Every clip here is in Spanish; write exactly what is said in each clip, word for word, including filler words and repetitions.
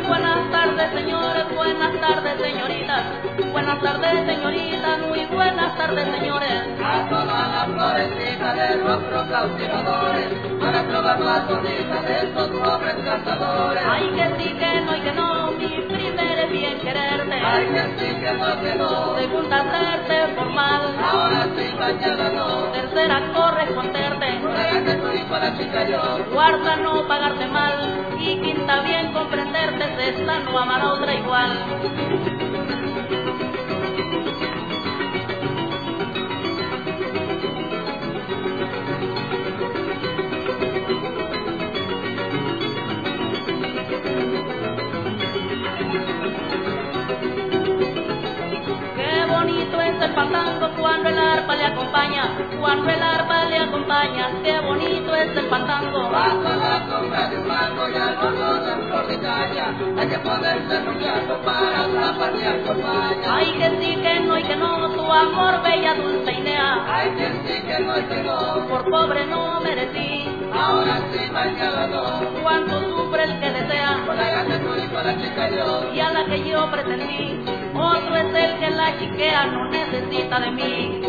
Buenas tardes, señores, buenas tardes, señoritas. Buenas tardes, señoritas, muy buenas tardes, señores. A todas las florecitas de rostros cautivadores, para probar la sonrisa de estos jóvenes cantadores. Ay, que sí, que no y que no, mi primer es bien quererte. Ay, que sí, que no, que no. Segunda, hacerte formal. Ahora sí, mañana no. Tercera, corresponderte. Ruégate tú y para chica yo. Cuarta, no pagarte mal. Y quinta, bien comprenderte. Sexta, no amar a otra igual. El fandango cuando el arpa le acompaña, cuando el arpa le acompaña, qué bonito es el fandango. Bajo la sombra de un mango y algodón en flor de caña, hay que ponerse muchacho para zapatear con maña. Ay, que sí, que no y que no, tu amor bella, dulce y nea. Ay, que sí, que no y que no, por pobre no merecí. Ahora sí, mañana no. Cuánto sufre el que desea, Ruégate tú y para chica yo. Y a la que yo pretendí, otro es el que la chiquea, no necesita de mí.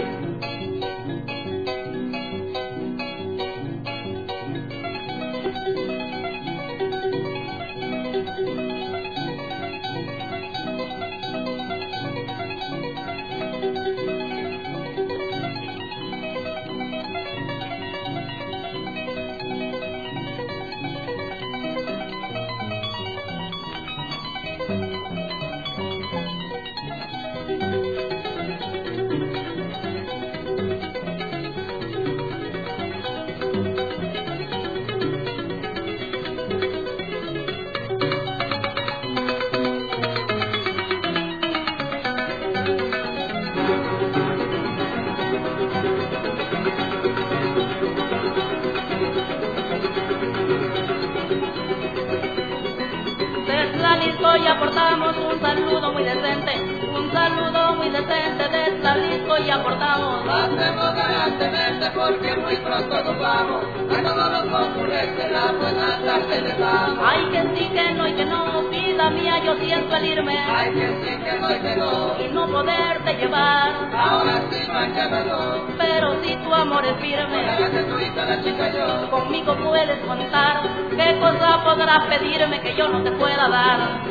Y aportamos un saludo muy decente, un saludo muy decente de Jalisco y aportamos. Hacemos galantemente porque muy pronto nos vamos, a todos los concurrentes la buena tarde les damos. Ay, que sí, que no y que no, vida mía, yo siento el irme. Ay, que sí, que no y que no, y no poderte llevar. Ahora sí, mañana no, pero si tu amor es firme, Ruégate tú y la chica yo. Conmigo puedes contar, qué cosa podrás pedirme que yo no te pueda dar.